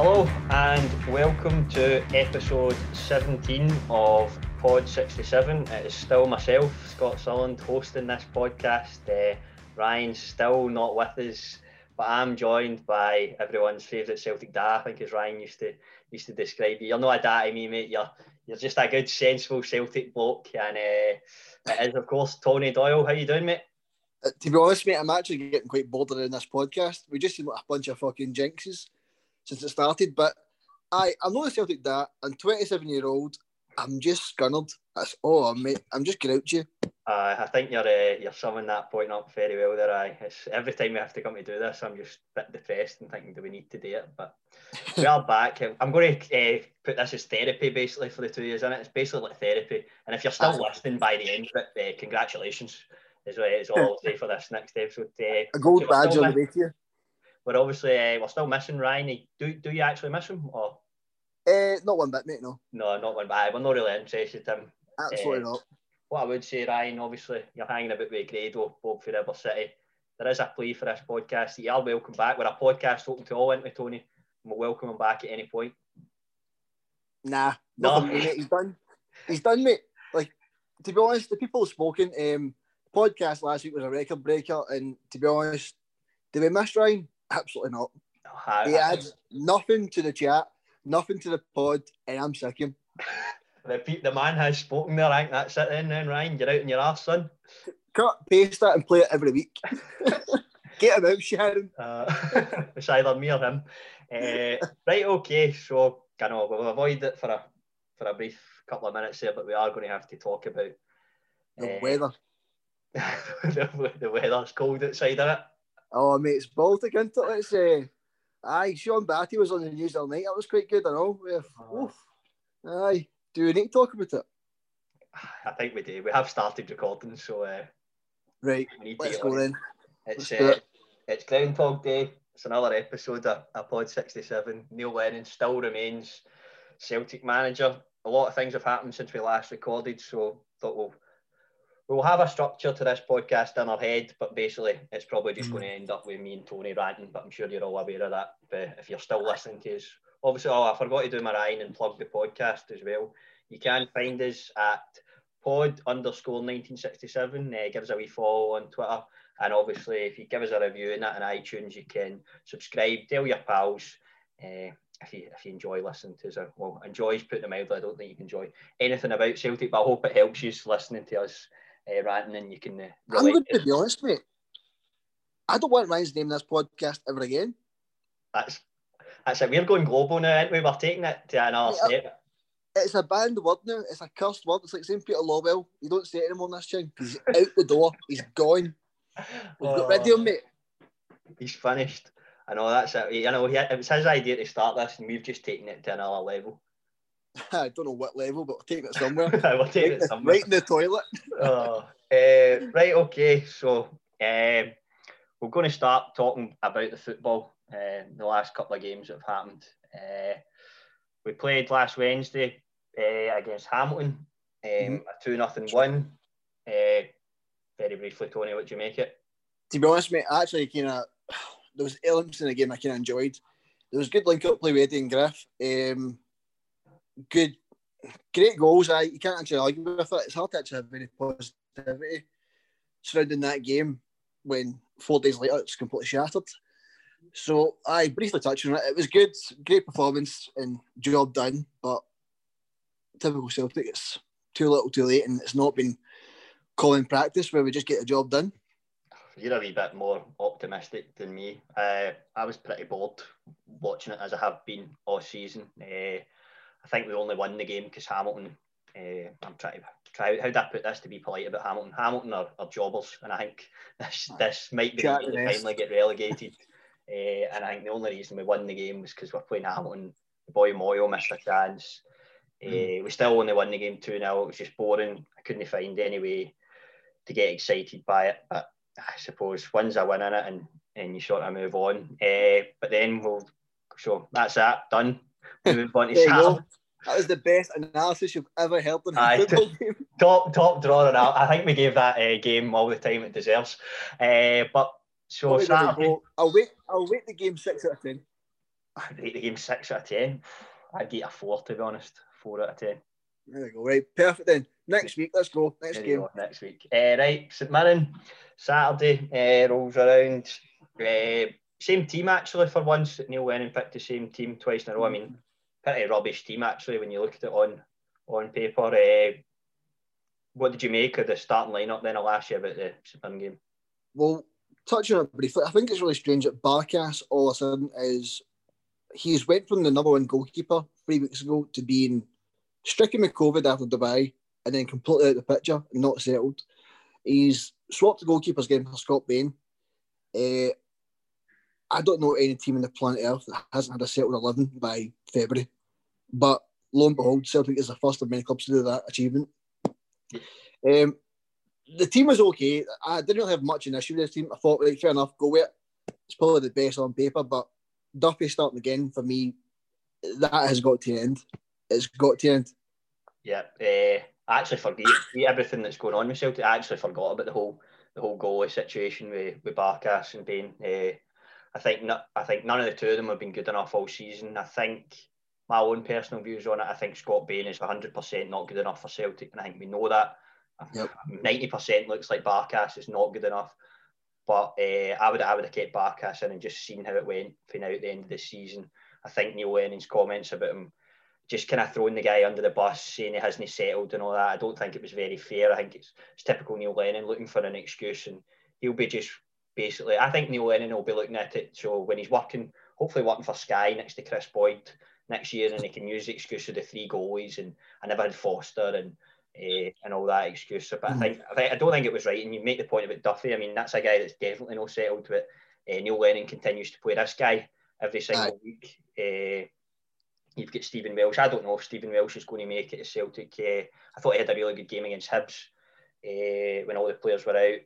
Hello and welcome to episode 17 of Pod 67. It is still myself, Scott Sulland, hosting this podcast. Ryan's still not with us, but I'm joined by everyone's favourite Celtic dad, I think, as Ryan used to describe you. You're not a dad to me, mate. You're just a good, sensible Celtic bloke. And it is, of course, Tony Doyle. How you doing, mate? To be honest, mate, I'm actually getting quite bored of doing this podcast. We just seem like a bunch of fucking jinxes since it started. But I'm not a Celtic dad. I'm 27-year-old. I'm just scunnered. That's all, mate. I'm just grouchy. I think you're summing that point up very well there. It's every time we have to come to do this, I'm just a bit depressed and thinking, do we need to do it? But we are back. I'm going to put this as therapy, basically, for the 2 years, isn't it? It's basically like therapy. And if you're still listening by the end of it, congratulations. Is all I'll say for this next episode. A gold badge on the way to you. We're obviously we're still missing Ryan. Do you actually miss him? Or not one bit, mate. No, not one bit. We're not really interested in him. Absolutely not. What I would say, Ryan, obviously you're hanging about with Grado, Bob for River City. There is a plea for this podcast. You are welcome back. We're a podcast open to all, isn't we, Tony? And we'll welcome him back at any point. Nah, nothing, mate. He's done, mate. Like, to be honest, the people have spoken. Podcast last week was a record breaker, and to be honest, did we miss Ryan? Absolutely not. He adds nothing to the chat, nothing to the pod, and I'm sick of him. The man has spoken there. I think that's it then, Ryan. You're out in your arse, son. Cut, paste that, and play it every week. Get him out, Sharon. It's either me or him. Right, okay. So, we'll avoid it for a brief couple of minutes there, but we are going to have to talk about the weather. the weather's cold outside, isn't it? Oh, mate, it's Baltic, isn't it? Let's say. Aye, Sean Batty was on the news all night. That was quite good, I know. Aye. Do we need to talk about it? I think we do. We have started recording, so right. Let's go then. It's Groundhog Day. It's another episode of Pod 67. Neil Lennon still remains Celtic manager. A lot of things have happened since we last recorded, so thought we'll have a structure to this podcast in our head, but basically it's probably just going to end up with me and Tony ranting, but I'm sure you're all aware of that. But if you're still listening to us, obviously, I forgot to do my Ryan and plug the podcast as well. You can find us at pod_1967. Give us a wee follow on Twitter. And obviously, if you give us a review in that on iTunes, you can subscribe, tell your pals. If you enjoy listening to us, well, enjoy's putting them out. I don't think you can enjoy anything about Celtic, but I hope it helps you listening to us ranting, and you can relate. I'm going to be honest, mate. I don't want Ryan's name in this podcast ever again. That's it. We're going global now, aren't we? We're taking it to another step. It's a banned word now. It's a cursed word. It's like St. Peter Lawwell. You don't say it anymore in this thing. He's out the door. He's gone. We've got rid of him, mate. He's finished. I know, that's it. You know, it was his idea to start this, and we've just taken it to another level. I don't know what level, but we're taking it somewhere. We're taking it somewhere. Right in the toilet. Right, okay. So we're going to start talking about the football. The last couple of games that have happened. We played last Wednesday against Hamilton, a 2-0 win. Very briefly, Tony, what do you make it? To be honest, mate, actually, there was elements in the game I kind of enjoyed. There was good link-up play with Eddie and Griff. Great goals. You can't actually argue with it. It's hard to actually have any positivity surrounding that game when 4 days later it's completely shattered. So, I briefly touched on it. It was good, great performance and job done, but typical Celtic, it's too little too late, and it's not been common practice where we just get the job done. You're a wee bit more optimistic than me. I was pretty bored watching it, as I have been all season. I think we only won the game because Hamilton, I'm trying how do I put this to be polite about Hamilton? Hamilton are jobbers, and I think this might be the year they finally get relegated. And I think the only reason we won the game was because we're playing Hamilton. The boy Moyo missed a chance. We still only won the game 2-0. It was just boring. I couldn't find any way to get excited by it. But I suppose wins a win in it, and you sort of move on. But then so that's that, done. We move on to Saturday. That was the best analysis you've ever heard in a football game. Top drawer, and I think we gave that game all the time it deserves. But so Saturday, I'll wait the game 6 out of 10. I'd rate the game 6 out of 10. I'd give it a 4, to be honest. 4 out of 10. There we go. Right, perfect then. Next week, let's go. Next game. Go, next week. Right, St Mirren, Saturday rolls around. Same team actually for once. Neil Lennon picked the same team twice in a row. I mean, pretty rubbish team actually when you look at it on paper. What did you make of the starting lineup then last year about the St Mirren game? Well, touching on it briefly, I think it's really strange that Barkas all of a sudden he's went from the number one goalkeeper 3 weeks ago to being stricken with COVID after Dubai and then completely out of the picture and not settled. He's swapped the goalkeepers again for Scott Bain. I don't know any team on the planet Earth that hasn't had a settled 11 by February. But lo and behold, Celtic is the first of many clubs to do that achievement. The team was okay. I didn't really have much an issue with this team. I thought, right, fair enough, go with it. It's probably the best on paper, but Duffy starting again, for me, that has got to end. It's got to end. Yeah, I actually forget everything that's going on with Celtic. I actually forgot about the whole goalie situation with Barkas and Bain. I think none of the two of them have been good enough all season. I think my own personal views on it, I think Scott Bain is 100% not good enough for Celtic, and I think we know that. Yep. 90% looks like Barkas is not good enough, but I would have kept Barkas in and just seen how it went for now at the end of the season. I think Neil Lennon's comments about him just kind of throwing the guy under the bus, saying he hasn't settled and all that, I don't think it was very fair. I think it's typical Neil Lennon looking for an excuse, and he'll be just basically, I think Neil Lennon will be looking at it, so when he's hopefully working for Sky next to Chris Boyd next year, and he can use the excuse of the 3 goalies, and I never had Foster and all that excuse. But I don't think it was right. And you make the point about Duffy. I mean, that's a guy that's definitely not settled with Neil Lennon continues to play this guy every single week. You've got Stephen Welsh. I don't know if Stephen Welsh is going to make it to Celtic. I thought he had a really good game against Hibs when all the players were out.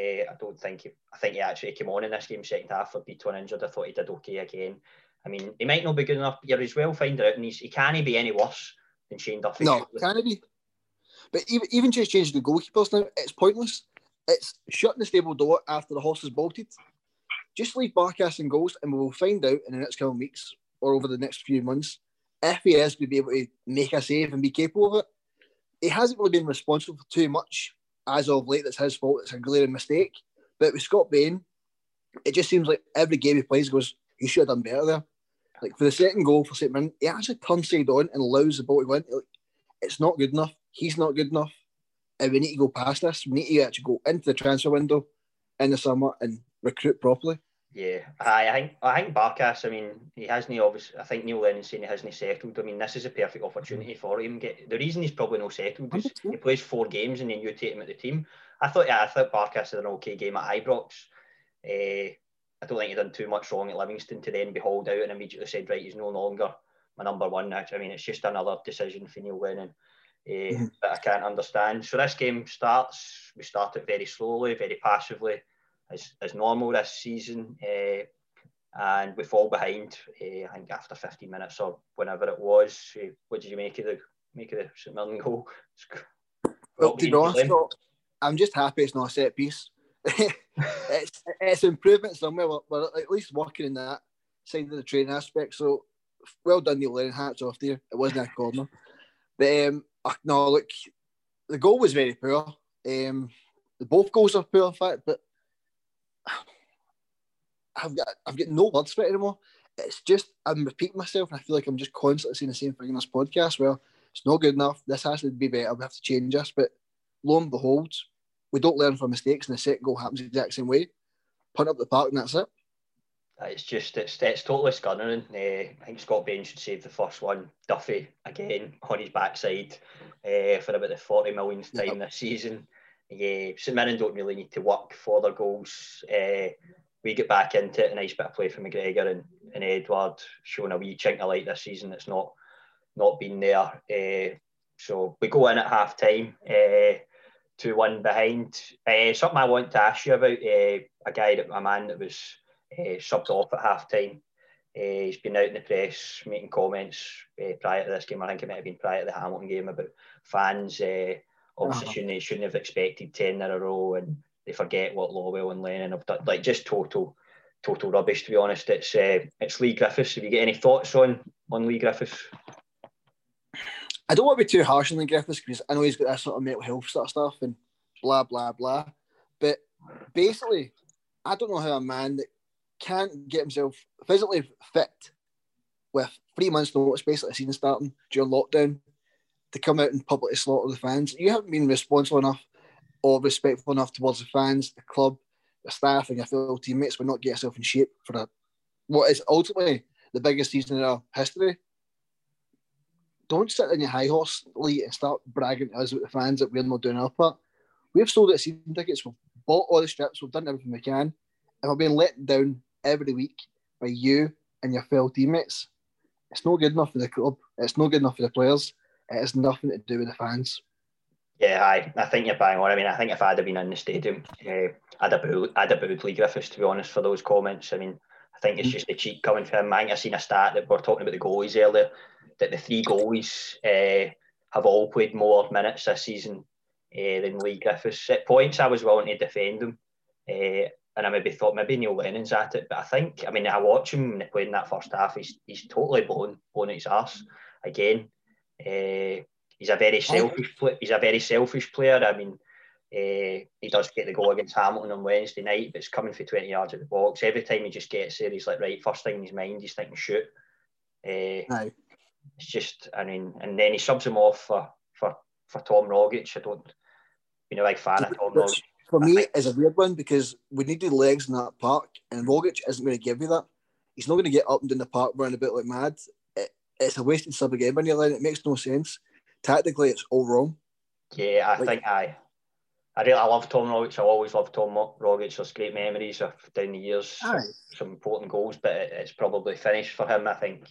I think he actually came on in this game second half for Beaton injured. I thought he did okay again. I mean, he might not be good enough, but you're as well finding out, and he can't be any worse than Shane Duffy. No, can he be? But even just changing the goalkeepers now, it's pointless. It's shutting the stable door after the horse is bolted. Just leave Barkas in goals, and we'll find out in the next couple of weeks or over the next few months if he is going to be able to make a save and be capable of it. He hasn't really been responsible for too much as of late. That's his fault. It's a glaring mistake. But with Scott Bain, it just seems like every game he plays goes, he should have done better there. Like for the second goal for St Mirren, he actually turns side on and allows the ball to go in. It's not good enough. He's not good enough. And we need to go past this. We need to actually go into the transfer window in the summer and recruit properly. Yeah, I think Barkas, I mean, he hasn't obviously, I think Neil Lennon's saying he hasn't settled. I mean, this is a perfect opportunity for him. The reason he's probably not settled is he plays 4 games and then you take him at the team. I thought Barkas had an okay game at Ibrox. I don't think he done too much wrong at Livingston to then be hauled out and immediately said, right, he's no longer my number one. I mean, it's just another decision for Neil Lennon that I can't understand. So this game starts, we start it very slowly, very passively, as normal this season, and we fall behind. I think after 15 minutes or whenever it was. What did you make of the St Mirren goal? Well, to be honest, I'm just happy it's not a set piece. it's improvement somewhere. We're at least working in that side of the training aspect. So well done, Neil Lennon. Hats off to you. It wasn't a corner, but no, look, the goal was very poor. Both goals are poor, in fact, but I've got no words for it anymore. It's just I'm repeating myself, and I feel like I'm just constantly saying the same thing in this podcast. Well, it's not good enough. This has to be better. We have to change this. But lo and behold, we don't learn from mistakes, and the second goal happens the exact same way. Punt up the park, and that's it. It's totally scunning. I think Scott Bain should save the first one. Duffy again on his backside for about the 40 millionth time this season. St Mirren don't really need to work for their goals. We get back into it. A nice bit of play from McGregor and Edward, showing a wee chink of light this season that's not been there. So we go in at half time, 2-1 behind. Something I want to ask you about, a man that was subbed off at half time. He's been out in the press making comments prior to this game. I think it might have been prior to the Hamilton game about fans obviously shouldn't have expected 10 in a row, and they forget what Lawwell and Lennon have done. Like, just total total rubbish, to be honest. It's Leigh Griffiths. Have you got any thoughts on Leigh Griffiths? I don't want to be too harsh on Leigh Griffiths because I know he's got that sort of mental health sort of stuff and blah, blah, blah. But basically, I don't know how a man that can't get himself physically fit with 3 months' notice, basically a season starting during lockdown, to come out and publicly slaughter the fans. You haven't been responsible enough or respectful enough towards the fans, the club, the staff, and your fellow teammates will not get yourself in shape for what is ultimately the biggest season in our history. Don't sit on your high horse, Lee, and start bragging to us with the fans that we're not doing our part. We've sold out season tickets, we've bought all the strips, we've done everything we can, and we've been let down every week by you and your fellow teammates. It's not good enough for the club. It's not good enough for the players. It has nothing to do with the fans. Yeah, I think you're bang on. I mean, I think if I'd have been in the stadium, I'd have booed Leigh Griffiths, to be honest, for those comments. I mean, I think it's just a cheat coming from him. I think I've seen a stat that we're talking about the goalies earlier, that the 3 goalies have all played more minutes this season than Leigh Griffiths. At points, I was willing to defend him, and I maybe thought maybe Neil Lennon's at it. But I think, I mean, I watch him when he played in that first half. He's totally blown his arse again. He's a very selfish player. I mean, he does get the goal against Hamilton on Wednesday night, but it's coming for 20 yards at the box. Every time he just gets there, he's like, right, first thing in his mind, he's thinking shoot. Aye. It's just, I mean, and then he subs him off for Tom Rogic. I don't, a big fan of Tom Rogic. For me, it's a weird one because we need the legs in that park, and Rogic isn't going to give you that. He's not going to get up and down the park running a bit like mad. It's a wasted sub again when you're line. It makes no sense. Tactically, it's all wrong. Yeah, I love Tom Rogic. I always loved Tom Rogic. There's great memories of down the years, some important goals, but it's probably finished for him, I think.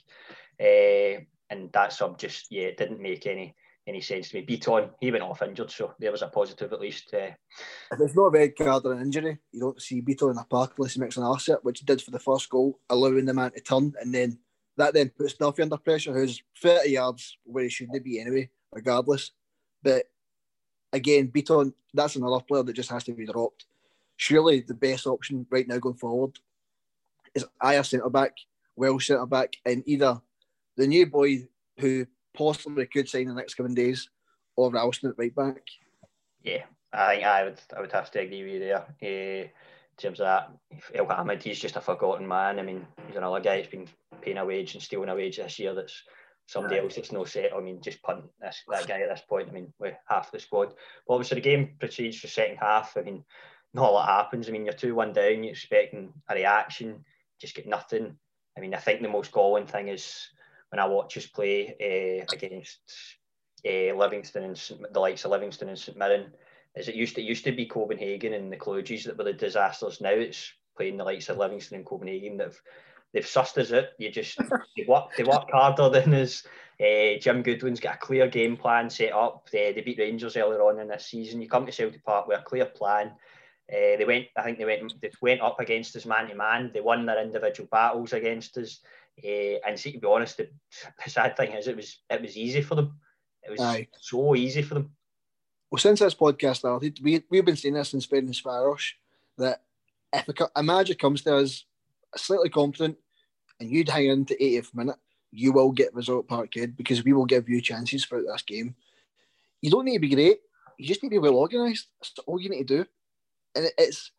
And that sub just, it didn't make any sense to me. Beaton, he went off injured, so there was a positive at least. If it's not a red card or an injury, you don't see Beaton in a park unless he makes an arse it, which he did for the first goal, allowing the man to turn, and then that then puts Duffy under pressure, who's 30 yards where he shouldn't be anyway, regardless. But again, Beaton, that's another player that just has to be dropped. Surely the best option right now going forward is Ajer centre-back, Welsh centre-back, and either the new boy who possibly could sign in the next coming days, or Ralston at right back. Yeah, I think I would have to agree with you there. In terms of that, El Hamid, he's just a forgotten man. I mean, he's another guy that's been paying a wage and stealing a wage this year. That's somebody else that's no set. I mean, just punt that guy at this point. I mean, with half the squad. But obviously, the game proceeds for the second half. I mean, not a lot happens. I mean, you're 2-1 down. You're expecting a reaction. Just get nothing. I mean, I think the most galling thing is when I watch us play against Livingston and the likes of Livingston and St Mirren, is it used to be Copenhagen and the Clujes that were the disasters. Now it's playing the likes of Livingston and Copenhagen that they've sussed us out. They work harder than us. Jim Goodwin's got a clear game plan set up. They beat Rangers earlier on in this season. You come to Celtic Park with a clear plan. They went up against us man to man. They won their individual battles against us. And see, to be honest, the sad thing is it was easy for them. It was so easy for them. Well, since this podcast started, we've been saying this since Ferencváros Farosh, that if a manager comes to us slightly confident and you'd hang in to 80th minute, you will get result Parkhead because we will give you chances for this game. You don't need to be great. You just need to be well organised. That's all you need to do. And it's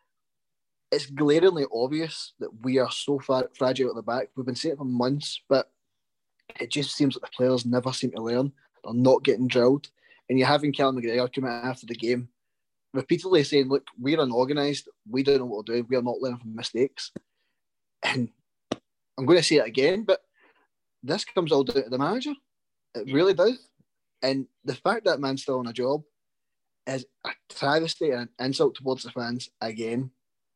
glaringly obvious that we are so fragile at the back. We've been saying it for months, but it just seems like the players never seem to learn. They're not getting drilled. And you're having Callum McGregor come out after the game, repeatedly saying, look, we're unorganised. We don't know what we're doing. We are not learning from mistakes. And I'm going to say it again, but this comes all down to the manager. It really does. And the fact that man's still on a job is a travesty and an insult towards the fans again.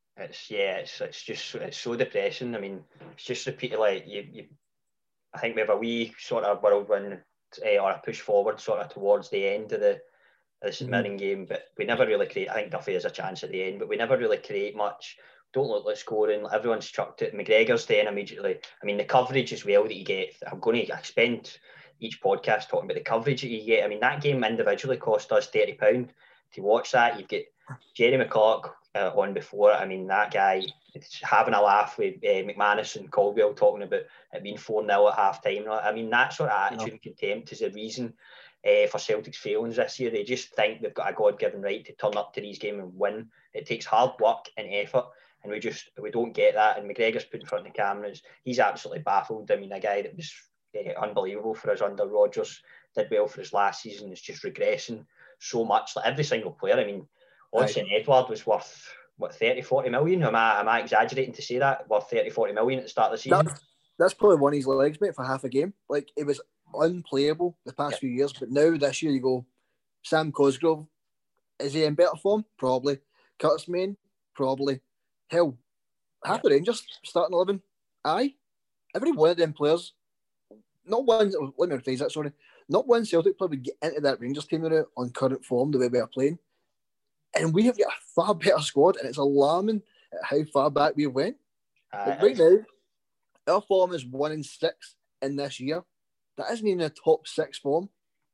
It's so depressing. I mean, it's just repeatedly. I think we have a wee sort of whirlwind or a push forward sort of towards the end of the St Mirren game, but we never really create. I think Duffy has a chance at the end, but we never really create much. Don't look like scoring. Everyone's chucked it. McGregor's staying immediately. I mean, the coverage as well that you get. I'm going to spend each podcast talking about the coverage that you get. I mean, that game individually cost us £30 to watch that. You've got Jerry McCulloch on before. I mean, that guy having a laugh with McManus and Caldwell talking about it being 4-0 at half time. I mean, that sort of attitude and contempt is the reason for Celtic's failings this year. They just think they've got a God-given right to turn up to these games and win. It takes hard work and effort, and we don't get that. And McGregor's put in front of the cameras. He's absolutely baffled. I mean, a guy that was unbelievable for us under Rodgers, did well for his last season, is just regressing so much. Like every single player. I mean, Odsonne Edouard was worth, 30-40 million? Am I exaggerating to say that? Worth 30-40 million at the start of the season? That's probably one of his legs, mate, for half a game. Like, it was unplayable the past few years, but now this year you go, Sam Cosgrove, is he in better form? Probably. Curtis Main? Probably. Hell, half the Rangers starting 11? Aye. Every one of them players, not one Celtic player would get into that Rangers team now on current form, the way we are playing. And we have got a far better squad, and it's alarming at how far back we went. Right now, our form is 1-6 in this year. That isn't even a top 6 form.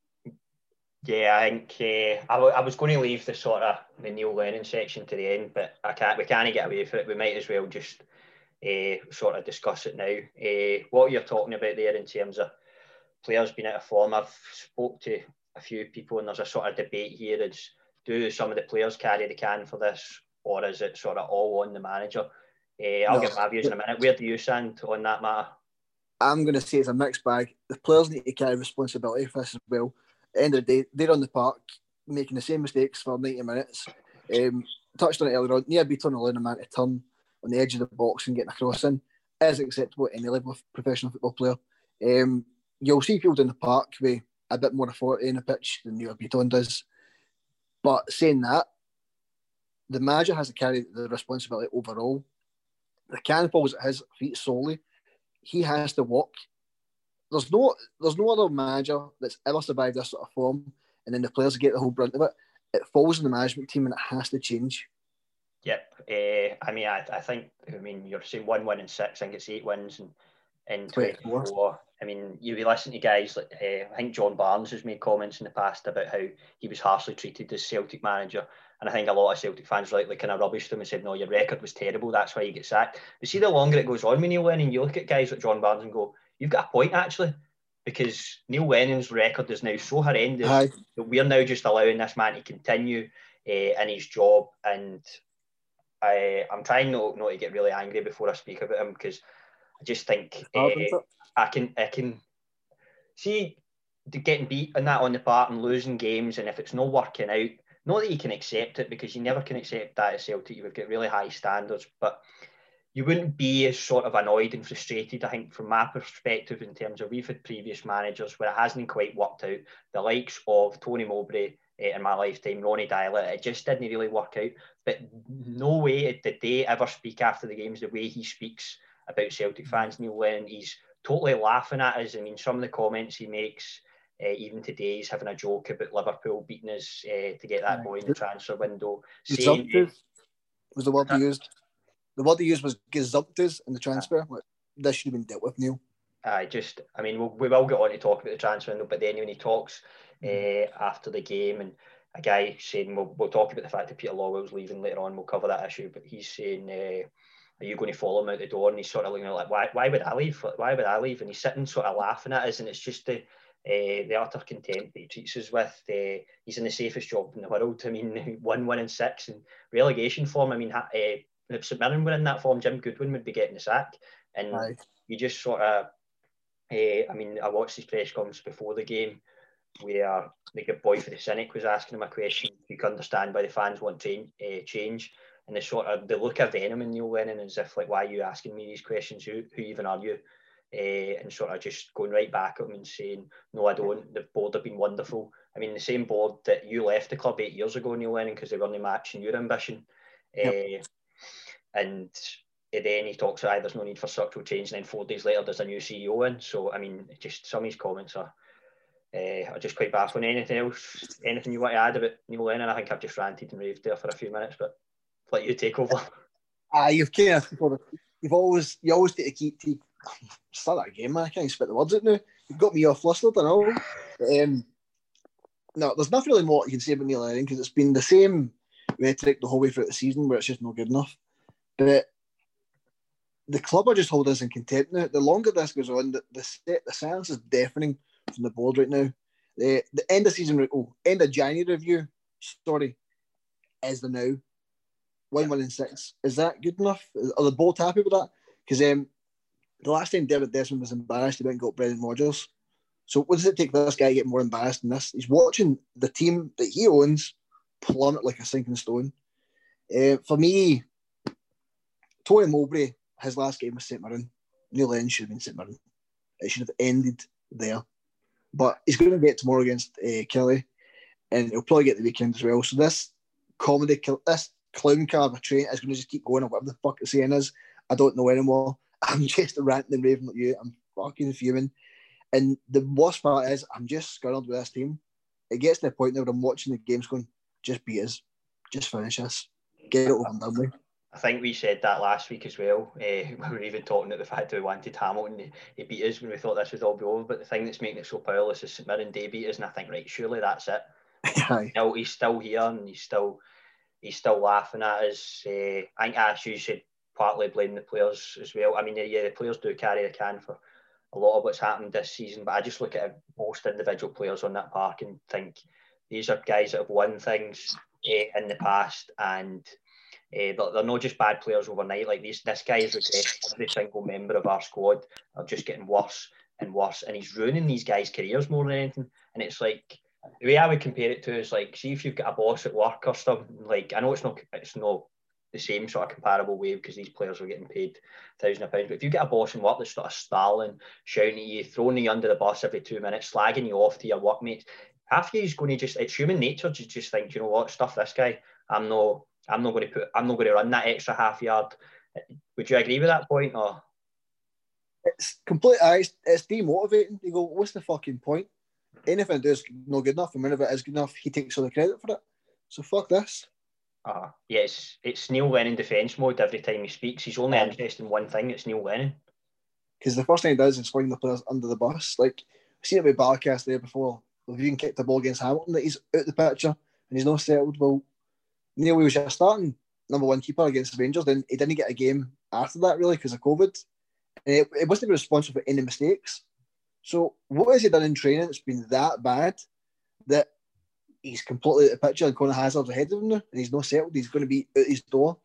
Yeah, I think I was going to leave the Neil Lennon section to the end, but we can't get away from it. We might as well just sort of discuss it now. What you're talking about there in terms of players being out of form, I've spoke to a few people, and there's a sort of debate here. It's, do some of the players carry the can for this, or is it sort of all on the manager? I'll give my views in a minute. Where do you stand on that matter? I'm going to say it's a mixed bag. The players need to carry responsibility for this as well. At the end of the day, they're on the park making the same mistakes for 90 minutes. Touched on it earlier on. Nia Beaton allowing a man to turn on the edge of the box and getting a cross in is acceptable at any level of professional football player. You'll see people in the park with a bit more authority in the pitch than Nia Beaton does. But saying that, the manager has to carry the responsibility overall. The can falls at his feet solely. He has to walk. There's no other manager that's ever survived this sort of form, and then the players get the whole brunt of it. It falls on the management team, and it has to change. Yep. I think you're saying 1 win in 6. I think it's 8 wins in 24. I mean, you listen to guys like I think John Barnes has made comments in the past about how he was harshly treated as Celtic manager, and I think a lot of Celtic fans rightly kind of rubbished him and said, "No, your record was terrible. That's why you get sacked." But see, the longer it goes on with Neil Lennon, you look at guys like John Barnes and go, "You've got a point actually," because Neil Lennon's record is now so horrendous that we're now just allowing this man to continue in his job, and I'm trying not to get really angry before I speak about him, because I just think I can see getting beat in that on the part and losing games, and if it's not working out, not that you can accept it, because you never can accept that at Celtic. You've got really high standards, but you wouldn't be as sort of annoyed and frustrated, I think, from my perspective, in terms of we've had previous managers where it hasn't quite worked out. The likes of Tony Mowbray in my lifetime, Ronnie Deila, it just didn't really work out. But no way did they ever speak after the games the way he speaks about Celtic fans, Neil Lennon. He's totally laughing at us. I mean, some of the comments he makes, even today, he's having a joke about Liverpool beating us to get that boy in the transfer window. Was the word he used. The word he used was gazumped in the transfer. This should have been dealt with, Neil. We will get on to talk about the transfer window, but then when he talks after the game, and a guy saying, we'll talk about the fact that Peter Lawwell's leaving later on, we'll cover that issue, but he's saying, are you going to follow him out the door? And he's sort of looking like, why would I leave? Why would I leave? And he's sitting sort of laughing at us, and it's just the utter contempt that he treats us with. He's in the safest job in the world. I mean, 1 win in 6 and relegation form. I mean, if St Mirren were in that form, Jim Goodwin would be getting the sack. And you just sort of, I watched his press conference before the game where the good boy for the Cynic was asking him a question. You can understand why the fans want change. And the look of venom in Neil Lennon, as if like, why are you asking me these questions? Who even are you? And sort of just going right back at him and saying, no, I don't. The board have been wonderful. I mean, the same board that you left the club 8 years ago, Neil Lennon, because they weren't matching your ambition. And then he talks about there's no need for structural change, and then 4 days later there's a new CEO in. So, I mean, just some of his comments are just quite baffling. Anything you want to add about Neil Lennon? I think I've just ranted and raved there for a few minutes, but let you take over. You've kind of, you always take a keep start that game, man. I can't spit the words out now. You've got me off flustered and all. No, there's nothing really more you can say about Neil Lennon, because it's been the same rhetoric the whole way throughout the season where it's just not good enough. But the club are just holding us in contempt now. The longer this goes on, the silence is deafening from the board right now. The end of season, end of January review, is the now. 1-1-6. Is that good enough? Are the board happy with that? Because the last time David Desmond was embarrassed, he went and got Brendan Rodgers. So what does it take for this guy to get more embarrassed than this? He's watching the team that he owns plummet like a sinking stone. For me, Tony Mowbray, his last game was St Mirren. Neil Lennon should have been St Mirren. It should have ended there. But he's going to get tomorrow against Kelly, and he'll probably get the weekend as well. So this this clown car of a train is going to just keep going, or whatever the fuck the saying is. I don't know anymore. I'm just ranting and raving like you. I'm fucking fuming. And the worst part is, I'm just scurriled with this team. It gets to the point now where I'm watching the games going, just beat us. Just finish us. Get it over and done with. I think we said that last week as well. We were even talking about the fact that we wanted Hamilton. He beat us when we thought this would all be over. But the thing that's making it so powerless is St Mirren Day beat us, and I think, right, surely that's it. He's still here, and he's still laughing at us. I think, as you should partly blame the players as well. I mean, yeah, the players do carry the can for a lot of what's happened this season, but I just look at most individual players on that park and think these are guys that have won things in the past, and they're not just bad players overnight. Like this guy has regressed. Every single member of our squad are just getting worse and worse, and he's ruining these guys' careers more than anything. And it's like, the way I would compare it to is like, see if you've got a boss at work or something. Like, I know it's not the same sort of comparable way because these players are getting paid £1,000, but if you get a boss in work that's sort of snarling, shouting at you, throwing you under the bus every 2 minutes, slagging you off to your workmates, half of you is going to just, it's human nature to just think, you know what, stuff this guy. I'm not going to run that extra half yard. Would you agree with that point? Or it's completely, it's demotivating. You go, what's the fucking point? Anything I do is not good enough, and whenever it is good enough, he takes all the credit for it. So fuck this. Yeah, it's Neil Lennon defence mode every time he speaks. He's only interested in one thing. It's Neil Lennon. Because the first thing he does is fling the players under the bus. Like, we've seen it with Barkas there before. We've even kicked the ball against Hamilton that he's out the picture and he's not settled. Well, Neil was just starting number one keeper against the Rangers. Then he didn't get a game after that, really, because of COVID. And it wasn't responsible for any mistakes. So what has he done in training that's been that bad that he's completely out of the picture and Conor Hazard's ahead of him now and he's not settled? He's going to be out his door.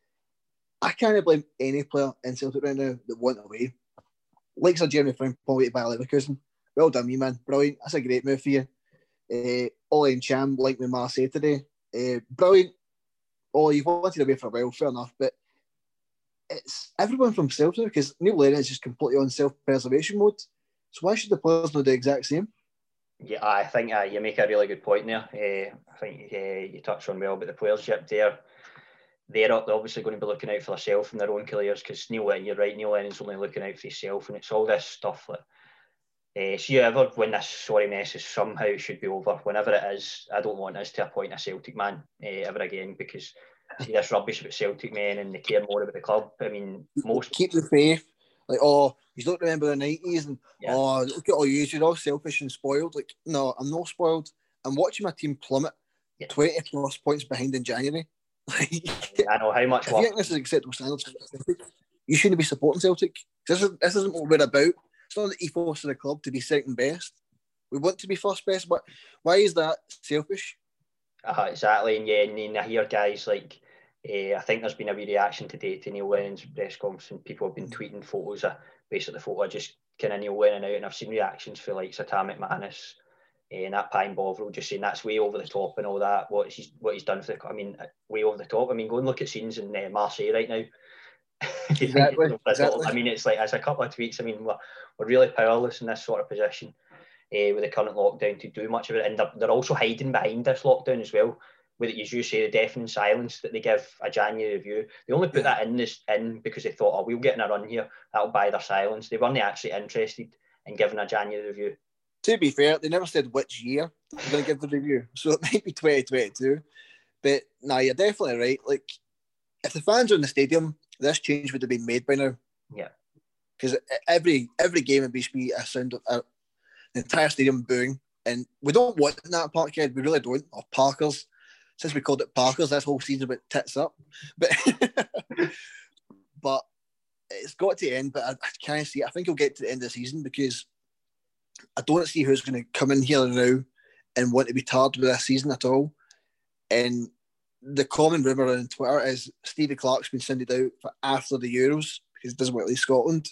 I can't blame any player in Celtic right now that went away. Like Sir Jeremy Frimpong waited by Leverkusen. Well done, you man. Brilliant. That's a great move for you. Ollie and Cham, like with Marseille today. Brilliant. Oh, you've wanted away for a while, fair enough. But it's everyone from Celtic because Neil Lennon is just completely on self-preservation mode. So why should the players not do the exact same? Yeah, I think you make a really good point there. I think you touched on well about the players yep there. They're obviously going to be looking out for themselves in their own careers because you're right, Neil Lennon's only looking out for himself, and it's all this stuff that see ever when this sorry message somehow should be over, whenever it is, I don't want us to appoint a Celtic man ever again because see this rubbish about Celtic men and they care more about the club. I mean, most keep the faith. Like, oh, you don't remember the 90s and oh, look at all you're all selfish and spoiled. Like, no, I'm not spoiled. I'm watching my team plummet 20 plus points behind in January. I know how much. If you think this is acceptable standards, you shouldn't be supporting Celtic. This isn't what we're about. It's not the ethos of the club to be second best. We want to be first best, but why is that selfish? Exactly, and and I hear guys like I think there's been a wee reaction today to Neil Lennon's press conference, and people have been tweeting photos of basically the photo just kind of Neil Lennon out, and I've seen reactions for like Sir Tam McManus and that Pine Bovril just saying that's way over the top and all that. What he's done for the, I mean, way over the top. I mean, go and look at scenes in Marseille right now. Exactly. I mean, it's like as a couple of tweets. I mean, we're really powerless in this sort of position with the current lockdown to do much of it, and they're also hiding behind this lockdown as well. With it, as you say, the deafening silence that they give a January review. They only put that in because they thought, oh, we'll get in a run here. That'll buy their silence. They weren't actually interested in giving a January review. To be fair, they never said which year they're going to give the review, so it might be 2022. But no, you're definitely right. Like, if the fans are in the stadium, this change would have been made by now. Yeah. Because every game in BSP, a sound of the entire stadium booing, and we don't want that Parkhead. We really don't. Or Parkers. since we called it Parkers, this whole season about tits up. But but it's got to end. But I can't see. I think he'll get to the end of the season because I don't see who's going to come in here now and want to be tarred with this season at all. And the common rumour on Twitter is Stevie Clarke's been sent out for after the Euros because he doesn't want to leave Scotland.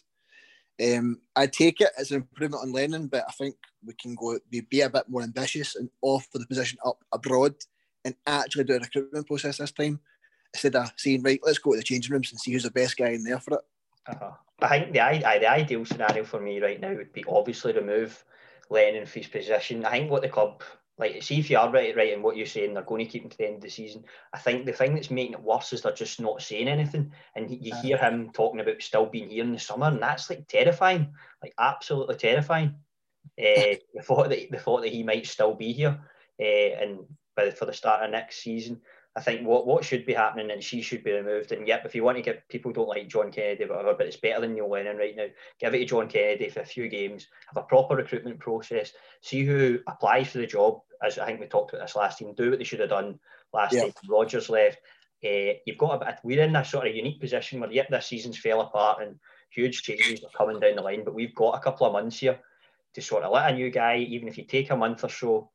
I take it as an improvement on Lennon, but I think we can be a bit more ambitious and offer the position up abroad and actually do a recruitment process this time instead of saying, right, let's go to the changing rooms and see who's the best guy in there for it. I think the ideal scenario for me right now would be obviously remove Lennon from his position. I think what the club, like, see if you are right in what you're saying, they're going to keep him to the end of the season. I think the thing that's making it worse is they're just not saying anything. And you hear him talking about still being here in the summer, and that's like terrifying, like absolutely terrifying. The thought that he might still be here, and for the start of next season. I think what should be happening, and she should be removed. And yep, if you want to get, people don't like John Kennedy, whatever, but it's better than Neil Lennon right now. Give it to John Kennedy for a few games, have a proper recruitment process, see who applies for the job. As I think we talked about this last time, do what they should have done last time Rodgers left. You've got we're in a sort of unique position where this season's fell apart and huge changes are coming down the line, but we've got a couple of months here to sort of let a new guy, even if you take a month or so,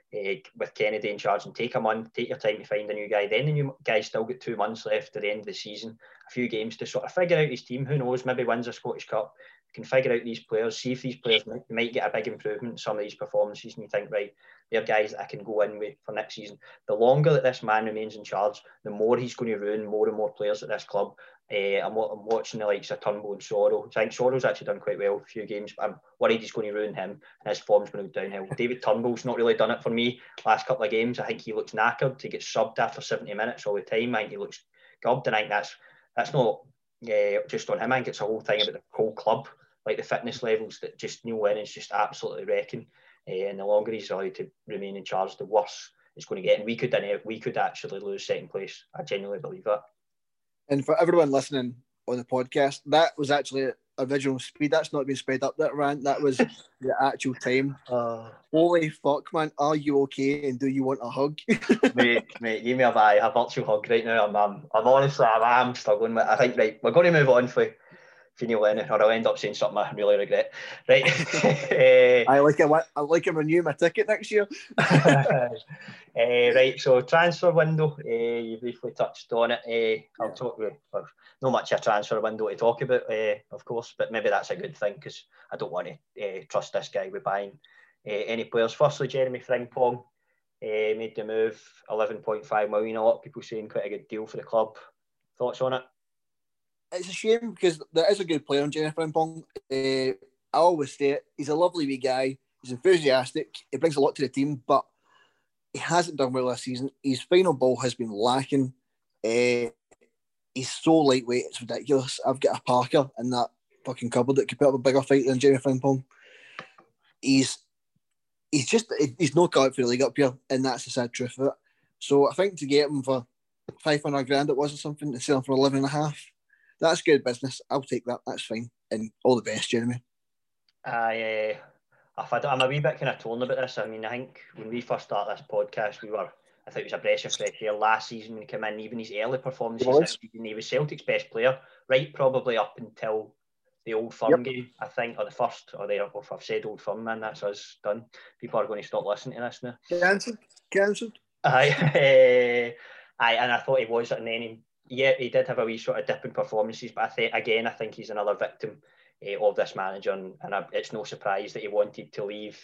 with Kennedy in charge, and take a month, take your time to find a new guy. Then the new guy's still got 2 months left at the end of the season, a few games to sort of figure out his team. Who knows, maybe wins a Scottish Cup, can figure out these players, see if these players might get a big improvement in some of these performances, and you think, right, they're guys that I can go in with for next season. The longer that this man remains in charge, the more he's going to ruin more and more players at this club. I'm watching the likes of Turnbull and Sorrell. I think Sorrell's actually done quite well a few games, but I'm worried he's going to ruin him and his form's going to go downhill. David Turnbull's not really done it for me last couple of games. I think he looks knackered. He gets subbed after 70 minutes all the time. I think he looks gubbed, and I think that's not just on him. I think it's a whole thing about the whole club, like the fitness levels that just Neil Lennon's just absolutely wrecking. And the longer he's allowed to remain in charge, the worse it's going to get. And we could actually lose second place. I genuinely believe that. And for everyone listening on the podcast, that was actually original speed. That's not been sped up, that rant. That was the actual time. Holy fuck, man. Are you okay? And do you want a hug? mate, give me a virtual hug right now. I'm honestly, I'm struggling with it. I think, right, we're going to move on for Neil Lennon, or I'll end up saying something I really regret. Right. I like him renew my ticket next year. Right, so transfer window, you briefly touched on it. I'll talk about, not much a transfer window to talk about, of course, but maybe that's a good thing because I don't want to trust this guy with buying any players. Firstly, Jeremy Frimpong made the move, 11.5 million. A lot of people saying quite a good deal for the club. Thoughts on it? It's a shame because there is a good player in Jeremy Frimpong. I always say it. He's a lovely wee guy. He's enthusiastic. He brings a lot to the team, but he hasn't done well this season. His final ball has been lacking. He's so lightweight, it's ridiculous. I've got a Parker in that fucking cupboard that could put up a bigger fight than Jeremy Frimpong. He's no cut out for the league up here, and that's the sad truth of it. So I think to get him for 500 grand it was or something, and sell him for 11.5, that's good business. I'll take that. That's fine. And all the best, Jeremy. I'm a wee bit kind of torn about this. I mean, I think when we first started this podcast, I think it was a breath of fresh air last season when he came in. Even his early performances this season, he was Celtic's best player, right? Probably up until the Old Firm game, I think, or the first, or if I've said Old Firm, man, that's us done. People are going to stop listening to this now. Cancelled. Aye, and I thought he was, and then he did have a wee sort of dip in performances, but I think he's another victim of this manager, and it's no surprise that he wanted to leave.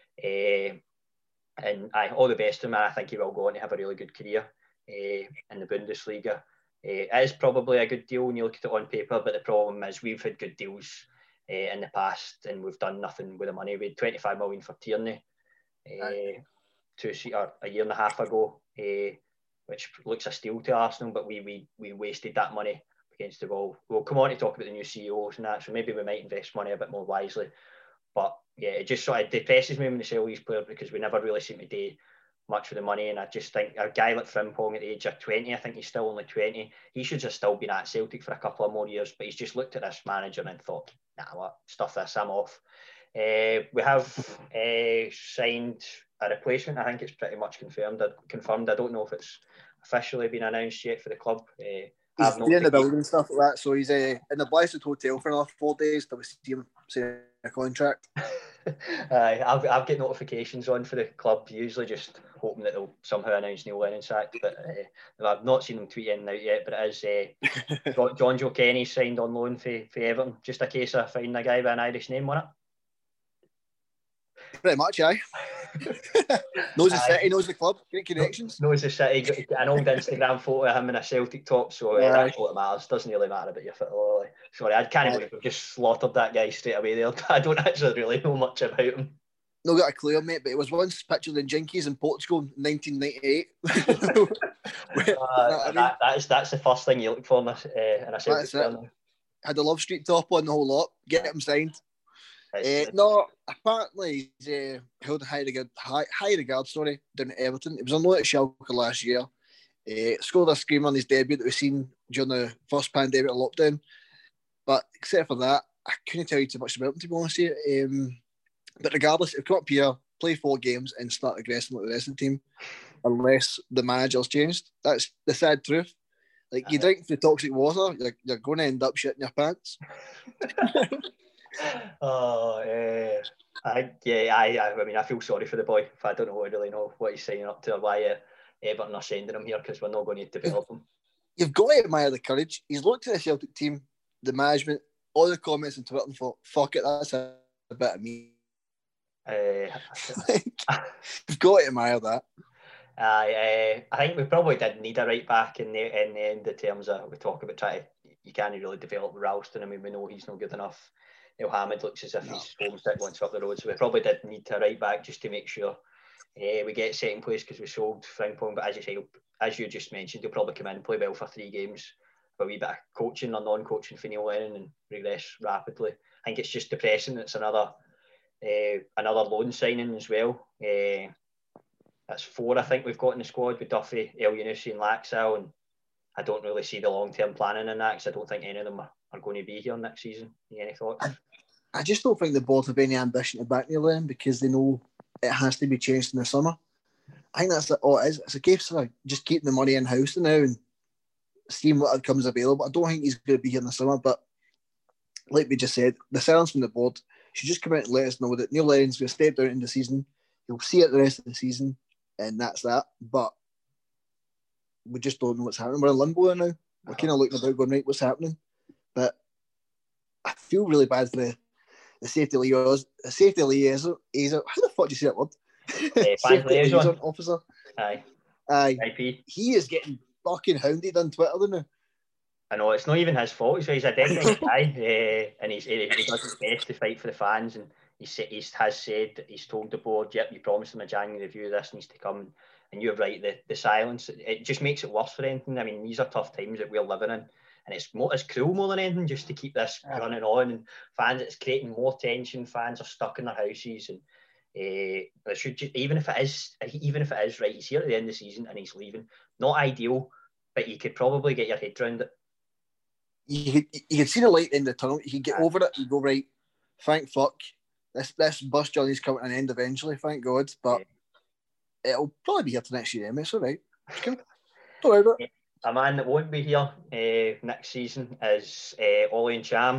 And all the best to him. I think he will go on to have a really good career in the Bundesliga. It is probably a good deal when you look at it on paper, but the problem is we've had good deals in the past and we've done nothing with the money. We had 25 million for Tierney a year and a half ago, which looks a steal to Arsenal, but we wasted that money against the wall. We'll come on to talk about the new CEOs and that, so maybe we might invest money a bit more wisely. But yeah, it just sort of depresses me when they sell these players because we never really seem to do much for the money. And I just think a guy like Frimpong at the age of 20, I think he's still only 20, he should have still been at Celtic for a couple of more years, but he's just looked at this manager and thought, nah, what, stuff this, I'm off. We have signed a replacement. I think it's pretty much confirmed. I don't know if it's officially been announced yet for the club. He's doing the building and stuff like that, so he's in the Blessed Hotel for another 4 days till we see him sign a contract. I've got notifications on for the club, usually just hoping that they'll somehow announce Neil Lennon sacked, but I've not seen them tweet in and out yet, but it is John Joe Kenny signed on loan for Everton, just a case of finding a guy with an Irish name on it. Pretty much, aye. Knows the city, knows the club, great connections. Knows the city, got an old Instagram photo of him in a Celtic top, so that's what matters. Doesn't really matter about your football. Sorry, I can't believe we've just slaughtered that guy straight away there. I don't actually really know much about him. No got a clue, mate, but it was once pictured in Jinkies in Portugal in 1998. That's the first thing you look for in a Celtic player. Had the Love Street top on the whole lot. Get him signed. No, apparently he's held in high regard, down at Everton. He was on loan at Schalke last year. Scored a screamer on his debut that we've seen during the first pandemic lockdown. But except for that, I couldn't tell you too much about him, to be honest with you. But regardless, if you come up here, play 4 games and start aggressing like the rest of the team, unless the manager's changed. That's the sad truth. Like, you drink the toxic water, you're going to end up shitting your pants. I mean, I feel sorry for the boy. I don't really know what he's signing up to or why Everton are sending him here, because we're not going to develop him. You've got to admire the courage. He's looked at the Celtic team, the management, all the comments on Twitter and thought, fuck it, that's a bit of me. You've got to admire that. I think we probably did need a right back in the end, in terms of, we talk about you can't really develop Ralston. I mean, we know he's not good enough. Elhamed looks as if he's homesick once up the road, so we probably did need a right back just to make sure we get second place, because we sold Frimpong. But as you say, as you just mentioned, he'll probably come in and play well for 3 games, a wee bit of coaching or non-coaching for Neil Lennon, and regress rapidly. I think it's just depressing. It's another loan signing as well. That's 4, I think, we've got in the squad with Duffy, Elyounoussi and Laxalt, and I don't really see the long-term planning in that, because I don't think any of them are going to be here next season. Any thoughts? I just don't think the board have any ambition to back Neil Lennon, because they know it has to be changed in the summer. I think that's all it is. It's a case of just keeping the money in-house now and seeing what comes available. I don't think he's going to be here in the summer, but like we just said, the silence from the board should just come out and let us know that Neil Lennon's going to step down in the season. He'll see it the rest of the season, and that's that. But we just don't know what's happening. We're in limbo now. We're kind of looking about going, right, what's happening? But I feel really bad for the safety liaison. How the fuck do you say that word? Safety liaison officer. Aye. IP. He is getting fucking hounded on Twitter, isn't he? I know, it's not even his fault. He's a dead nice guy, and he does his best to fight for the fans, and he has said, he's told the board, yep, you promised him a January review, this needs to come. And you're right, the silence, it just makes it worse for anything. I mean, these are tough times that we're living in, and it's cruel more than anything just to keep this running on. And fans, it's creating more tension. Fans are stuck in their houses, and it should just, even if it is right, he's here at the end of the season and he's leaving. Not ideal, but you could probably get your head around it. You could see the light in the tunnel. You could get over it. You go, right, thank fuck. This bus journey's coming to an end eventually, thank God. But it'll probably be here to next year, it's all right. Don't worry about it. A man that won't be here next season is Ollie Cham.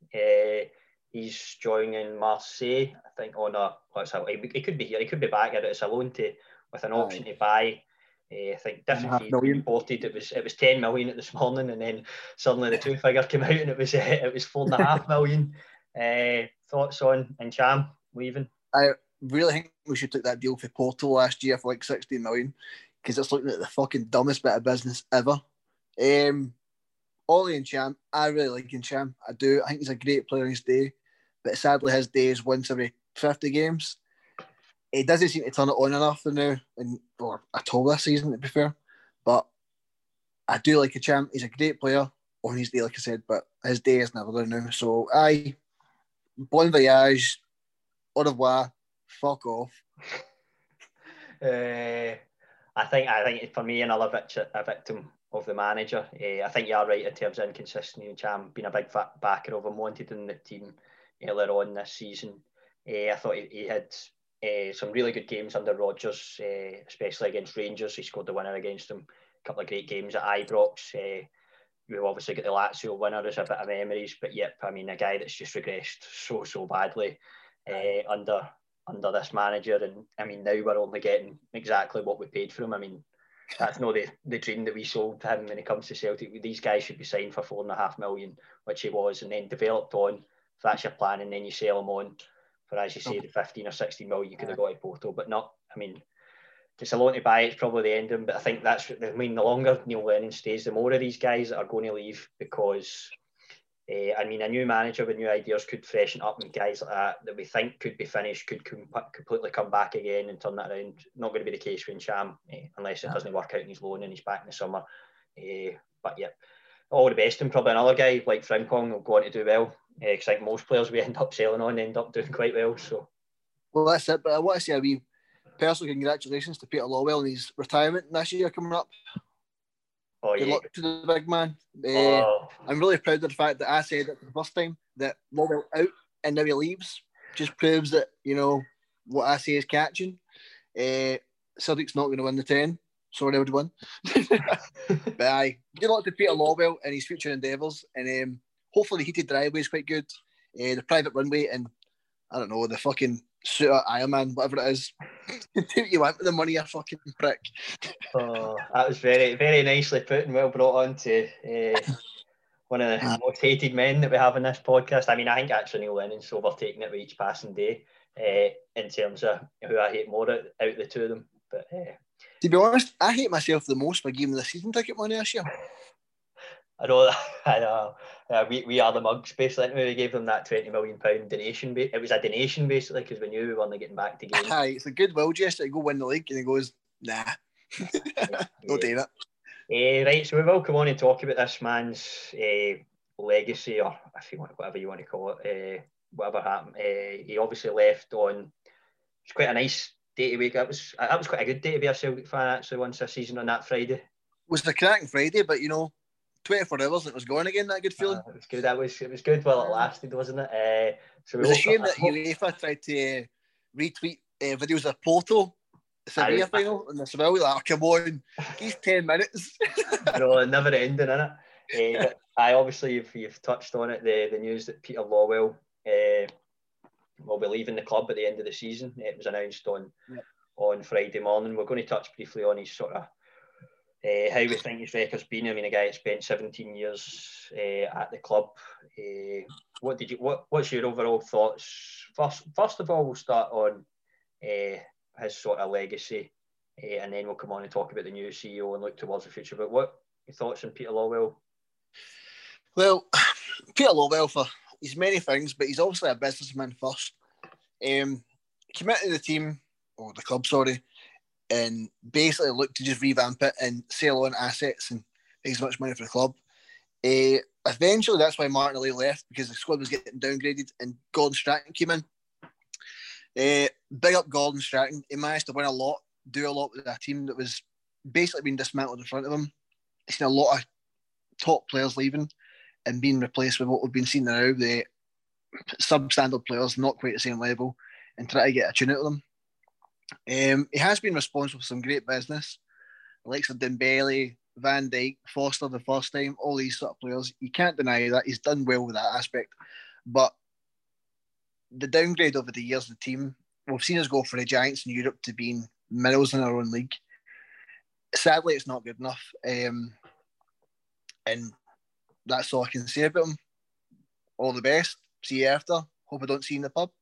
He's joining Marseille, I think, on he could be here, he could be back. It's a loan with an option to buy. I think different fees reported it was 10 million this morning, and then suddenly the 2 figure came out and it was 4.5 million. Thoughts on Cham leaving? I really think we should take that deal for Porto last year for 16 million, because it's looking at the fucking dumbest bit of business ever. Ollie Cham, I really like Cham. I do. I think he's a great player in his day, but sadly his day is once every 50 games. He doesn't seem to turn it on enough now, or at all this season, to be fair. But I do like Cham. He's a great player on his day, like I said, but his day is never there now. So, bon voyage, au revoir, fuck off. I think for me, another victim of the manager. I think you are right in terms of inconsistency. Cham being a big backer of him, wanted in the team earlier on this season. I thought he had some really good games under Rodgers, especially against Rangers. He scored the winner against them. A couple of great games at Ibrox. We've obviously got the Lazio winner as a bit of memories, but yep, I mean, a guy that's just regressed so badly under this manager. And I mean, now we're only getting exactly what we paid for him. I mean, that's not the dream that we sold to him when it comes to Celtic. These guys should be signed for $4.5 million, which he was, and then developed on. If that's your plan, and then you sell him on for, as you say, the 15 or 16 million you could have got at Porto, but not. I mean, it's a loan to buy. It's probably the end of him, but I think that's. I mean, the longer Neil Lennon stays, the more of these guys that are going to leave, because I mean, a new manager with new ideas could freshen up, and guys like that we think could be finished could completely come back again and turn that around. Not going to be the case with Cham, unless it doesn't work out in his loan and he's back in the summer. But yeah, all the best. And probably another guy like Frimpong will go on to do well, because I think most players we end up selling on end up doing quite well. So, well, that's it. But I want to say a wee personal congratulations to Peter Lawwell on his retirement this year coming up. Good luck to the big man. I'm really proud of the fact that I said it for the first time that Lawwell out and now he leaves. Just proves that, you know, what I say is catching. Celtic's not going to win the 10. Sorry, everyone. But aye, good luck to Peter Lawwell and his future endeavours. And hopefully the heated driveway is quite good. The private runway and, I don't know, the fucking suit of Ironman, whatever it is. Do what you want with the money, you fucking prick. That was very, very nicely put and well brought on to one of the most hated men that we have in this podcast. I mean, I think actually Neil Lennon's overtaking it with each passing day in terms of who I hate more out of the two of them. But to be honest, I hate myself the most for giving the season ticket money this year. I know that. We are the mugs, basically. We gave them that £20 million donation. It was a donation, basically, because we knew we weren't getting back to games. Aye, it's a goodwill gesture to go win the league, and he goes, nah, not doing it. Right, so we will come on and talk about this man's legacy, or if you want, whatever you want to call it, whatever happened. He obviously left on. It was quite a nice day to wake up. That was quite a good day to be a Celtic fan, actually, once this season on that Friday. It was a cracking Friday, but you know, 24 hours and it was gone again. That good feeling. It was good. It was good while it lasted, wasn't it? So it was a shame that UEFA tried to retweet videos of Porto Sevilla final in the Seville. Like, oh, come on, he's 10 minutes. No, never ending, innit? But obviously you've touched on it. The news that Peter Lawwell will be leaving the club at the end of the season. It was announced on Friday morning. We're going to touch briefly on his sort of how we think his record's been. I mean, a guy that spent 17 years at the club. What's your overall thoughts? First of all, we'll start on his sort of legacy, and then we'll come on and talk about the new CEO and look towards the future. But what your thoughts on Peter Lawwell? Well, Peter Lawwell, for he's many things, but he's obviously a businessman first. Committed to the team, or the club, sorry, and basically looked to just revamp it and sell on assets and make as much money for the club. Eventually, that's why Martinelli left, because the squad was getting downgraded and Gordon Strachan came in. Big up Gordon Strachan. He managed to win a lot, do a lot with a team that was basically being dismantled in front of him. He's seen a lot of top players leaving and being replaced with what we've been seeing now, the substandard players, not quite the same level, and try to get a tune out of them. He has been responsible for some great business, the likes of Dembele, Van Dijk, Foster the first time, all these sort of players. You can't deny that. He's done well with that aspect. But the downgrade over the years of the team, we've seen us go for the Giants in Europe to being minnows in our own league. Sadly, it's not good enough. And that's all I can say about him. All the best. See you after. Hope I don't see you in the pub.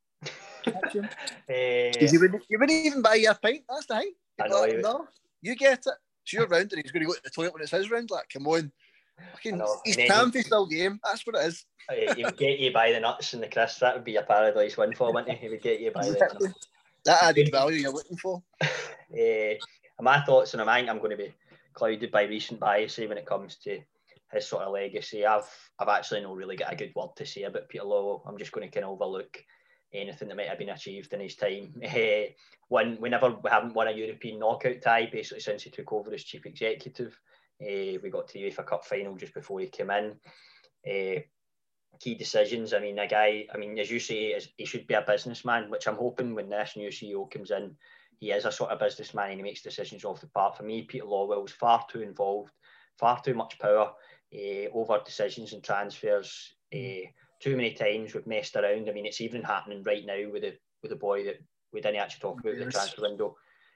You wouldn't even buy your pint. That's the thing. No, you get it. So you're round and he's going to go to the toilet when it's his round. Like, come on. He's Tamfy still game. That's what it is. He would get you by the nuts and the crisps. That would be a paradise windfall, wouldn't he? He would get you by the that added value you're looking for. My thoughts on him, I think I'm going to be clouded by recent bias when it comes to his sort of legacy. I've actually not really got a good word to say about Peter Lawwell. I'm just going to kind of overlook anything that might have been achieved in his time. We haven't won a European knockout tie basically since he took over as chief executive. We got to the UEFA Cup final just before he came in. key decisions. I mean, a guy, as you say, he should be a businessman, which I'm hoping when this new CEO comes in, he is a sort of businessman and he makes decisions off the part. For me, Peter Lawwell's far too involved, far too much power over decisions and transfers. Too many times we've messed around. I mean, it's even happening right now with the boy that we didn't actually talk about the transfer window.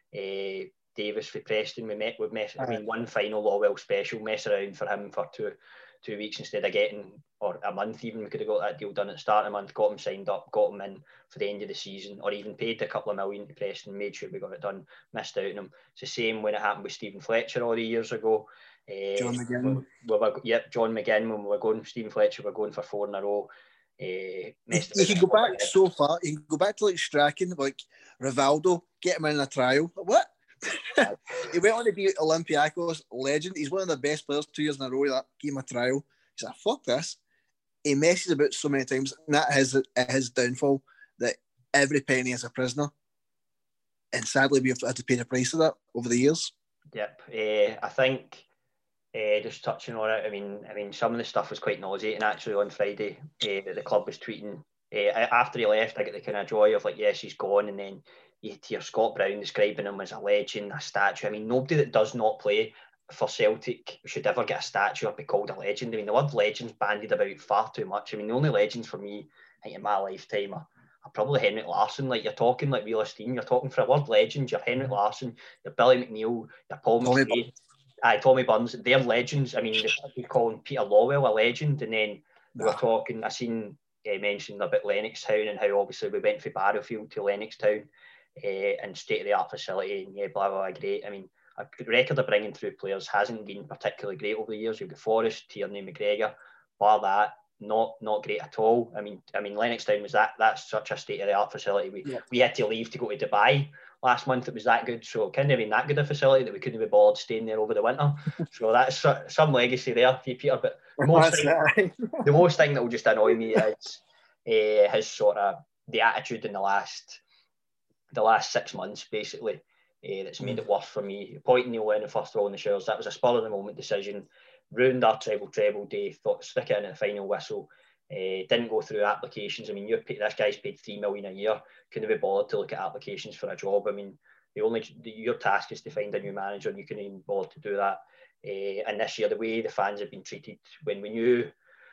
Davis for Preston, we've messed. I mean, one final Lawwell special, mess around for him for two weeks instead of getting, or a month even. We could have got that deal done at the start of the month, got him signed up, got him in for the end of the season, or even paid a couple of million to Preston, made sure we got it done, missed out on him. It's the same when it happened with Stephen Fletcher all the years ago. John McGinn. John McGinn, when we were going, Stephen Fletcher, we were going for 4 in a row. You can go back so far. You can go back to like Strachan, like Rivaldo, get him in a trial. What? He went on to be Olympiacos, legend. He's one of the best players 2 years in a row that gave him a trial. He's like, fuck this. He messes about so many times, and that is his downfall, that every penny is a prisoner. And sadly, we've had to pay the price of that over the years. Yep. I think, just touching on it, I mean, some of the stuff was quite nauseating actually on Friday. That the club was tweeting. After he left, I get the kind of joy of like, yes, he's gone, and then you hear Scott Brown describing him as a legend, a statue. I mean, nobody that does not play for Celtic should ever get a statue or be called a legend. I mean, the word legend's bandied about far too much. I mean, the only legends for me, I think, in my lifetime are probably Henrik Larsson. Like, you're talking like Wheeler Steen, you're talking for a word legend, you're Henrik Larsson, you're Billy McNeil, you're Paul McStay, Tommy Burns. They're legends. I mean, you're calling Peter Lawwell a legend, and then we were talking, I seen mentioned about Lennoxtown and how obviously we went from Barrowfield to Lennoxtown and state-of-the-art facility, and yeah, blah, blah, blah, great. I mean, a record of bringing through players hasn't been particularly great over the years. You've got Forrest, Tierney, McGregor, bar that, not great at all. I mean, Lennoxtown was that's such a state-of-the-art facility. We had to leave to go to Dubai last month. It was that good, so it couldn't have been that good a facility that we couldn't be bothered staying there over the winter. So that's some legacy there for you, Peter. But the most thing that will just annoy me is his sort of the attitude in the last 6 months, basically. That's made it worse for me. Pointing Neil Lennon first of all in the shares, that was a spur of the moment decision. Ruined our treble day. Thought stick it in at the final whistle. Didn't go through applications. I mean, this guy's paid $3 million a year. Couldn't be bothered to look at applications for a job. I mean, your task is to find a new manager, and you couldn't even bother to do that. And this year, the way the fans have been treated, when we knew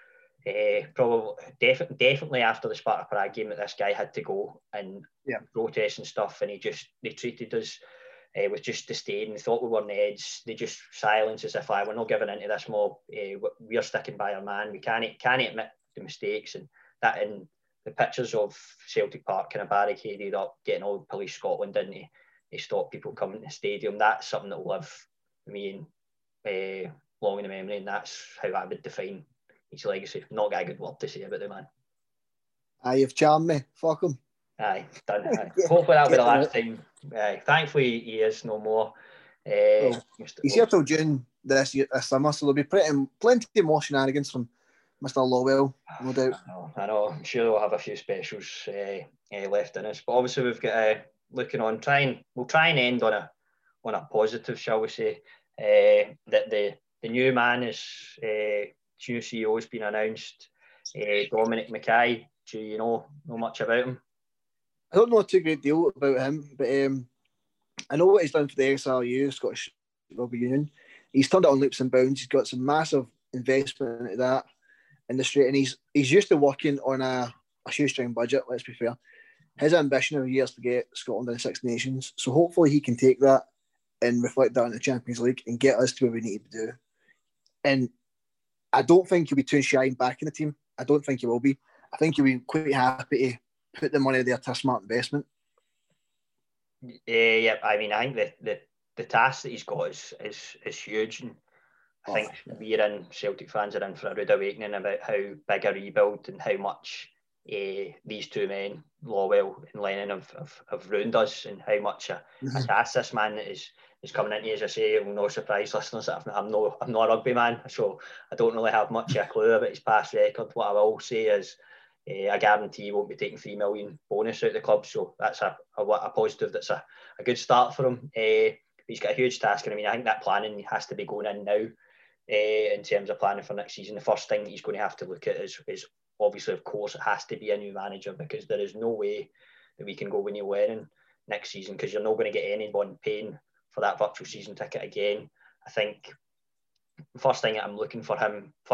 definitely after the Sparta Prague game that this guy had to go and protest and stuff, and they treated us with just disdain. They thought we were Neds. They just silence as if we're not giving into this mob. We're sticking by our man. We can't admit the mistakes, and that in the pictures of Celtic Park kind of barricaded up, getting all Police Scotland in to stop people coming to the stadium. That's something that will live with me long in the memory, and that's how I would define his legacy. Not got a good word to say about the man. You've charmed me. Fuck him. Aye, done. Aye. Hopefully that'll be the last time. Thankfully he is no more. He's here till June this summer, so there'll be plenty more shenanigans from Mr. Lawwell, no doubt. I know. I'm sure we'll have a few specials left in us, but obviously we've got looking on. We'll try and end on a positive, shall we say? That the new man is new CEO has been announced. Dominic Mackay. Do you know much about him? I don't know a too great deal about him, but I know what he's done for the SRU, Scottish Rugby Union. He's turned it on leaps and bounds. He's got some massive investment into that industry, and he's used to working on a shoestring budget, let's be fair. His ambition every year is to get Scotland in the Six Nations, so hopefully he can take that and reflect that in the Champions League and get us to where we need to do. And I don't think he'll be too shy in backing the team. I don't think he will be. I think he'll be quite happy to put the money there to a smart investment. Yeah, I mean, I think the task that he's got is huge, and I think Celtic fans are in for a rude awakening about how big a rebuild and how much these two men, Lawwell and Lennon, have ruined us, and how much a task this man is coming into. As I say, it will not surprise listeners that I'm not a rugby man, so I don't really have much of a clue about his past record. What I will say is I guarantee he won't be taking $3 million bonus out of the club, so that's a positive. That's a good start for him. He's got a huge task, and I mean, I think that planning has to be going in now in terms of planning for next season. The first thing that he's going to have to look at is obviously, of course, it has to be a new manager, because there is no way that we can go with Neil Lennon next season, because you're not going to get anyone paying for that virtual season ticket again. I think first thing that I'm looking for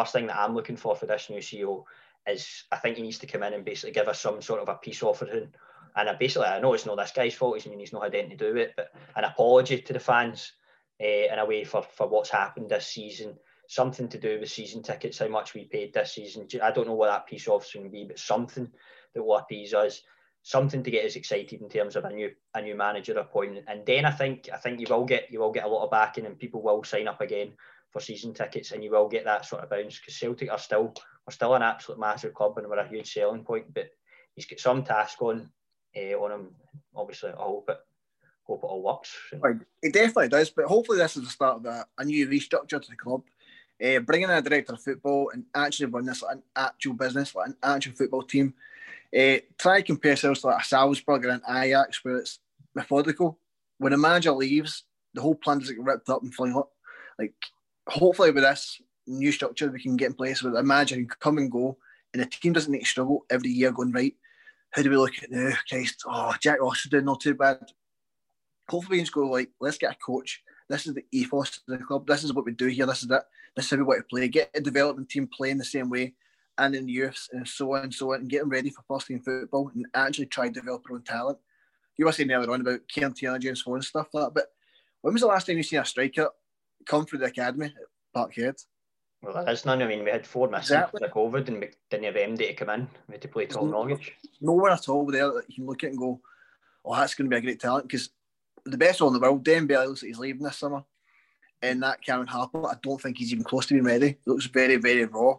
this new CEO is, I think he needs to come in and basically give us some sort of a peace offering. And I know it's not this guy's fault, he's not had anything to do with it, but an apology to the fans in a way for what's happened this season. Something to do with season tickets, how much we paid this season. I don't know what that peace offering will be, but something that will appease us, something to get us excited in terms of a new manager appointment. And then I think you will get a lot of backing, and people will sign up again for season tickets, and you will get that sort of bounce, because Celtic are still an absolute massive club, and we're a huge selling point. But he's got some task on him. Obviously, I hope it all works. Right. It definitely does, but hopefully this is the start of a new restructure to the club. Bringing in a director of football and actually run this like an actual business, like an actual football team. Try to compare ourselves to like a Salzburg or an Ajax, where it's methodical. When a manager leaves, the whole plan doesn't get ripped up and fling up. Like, hopefully with this new structure we can get in place with a manager who can come and go, and the team doesn't need to struggle every year going, right, how do we look at now? Christ, Jack Ross is doing not too bad. Hopefully we can just go, like, let's get a coach. This is the ethos of the club. This is what we do here. This is it. This is how we want to play. Get a development team playing the same way, and in the youths, and so on and so on, and get them ready for first team football, and actually try to develop their own talent. You were saying earlier on about Kieran Tierney, James Ford and stuff like that, but when was the last time you seen a striker come through the academy at Parkhead? Well, there is none. I mean, we had 4 missing for the COVID, and we didn't have MD to come in. We had to play Tom Rogic. Nowhere at all there that you can look at and go, oh, that's going to be a great talent, because the best one in the world, Dembele, looks like he's leaving this summer. And that Cameron Harper, I don't think he's even close to being ready. It looks very, very raw.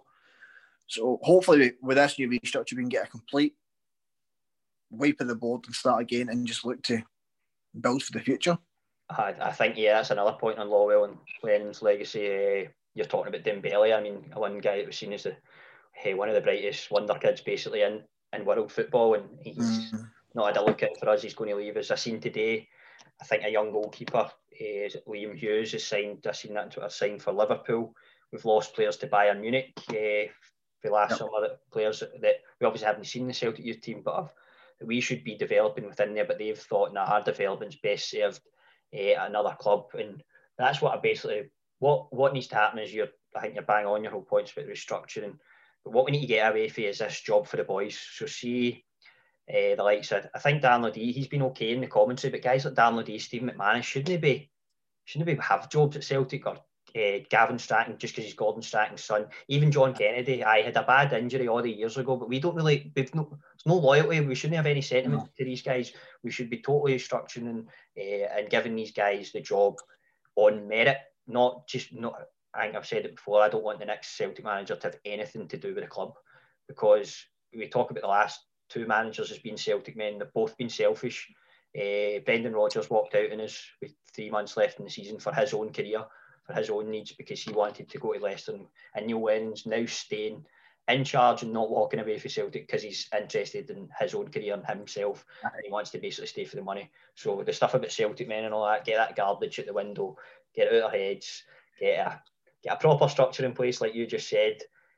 So hopefully with this new restructure, we can get a complete wipe of the board and start again and just look to build for the future. I think, that's another point on Lawwell and Lennon's legacy. You're talking about Dembele. I mean, one guy that was seen as one of the brightest wonder kids basically in world football, and he's not had a look out for us. He's going to leave us. I seen today, I think a young goalkeeper, is it Liam Hughes, has signed. I seen that on Twitter, signed for Liverpool. We've lost players to Bayern Munich for last summer. Players that we obviously haven't seen in the Celtic youth team, but that we should be developing within there. But they've thought, our development's best served at another club, and that's what I basically. What needs to happen is I think you're bang on your whole points about restructuring. But what we need to get away from is this job for the boys. So see. The likes of, I think Dan Lodie, he's been okay in the commentary, but guys like Dan Lodie, Stephen McManus, shouldn't they have jobs at Celtic, or Gavin Strachan, just because he's Gordon Strachan's son. Even John Kennedy, I had a bad injury all the years ago, but we don't really, there's no loyalty. We shouldn't have any sentiment to these guys. We should be totally structuring and giving these guys the job on merit, not. I think I've said it before, I don't want the next Celtic manager to have anything to do with the club, because we talk about the last 2 managers as being Celtic men. They've both been selfish. Brendan Rodgers walked out on us with 3 months left in the season for his own career, for his own needs, because he wanted to go to Leicester. And Neil Lennon's now staying in charge and not walking away from Celtic because he's interested in his own career and himself. And he wants to basically stay for the money. So the stuff about Celtic men and all that, get that garbage at the window, get it out of our heads, get a proper structure in place, like you just said,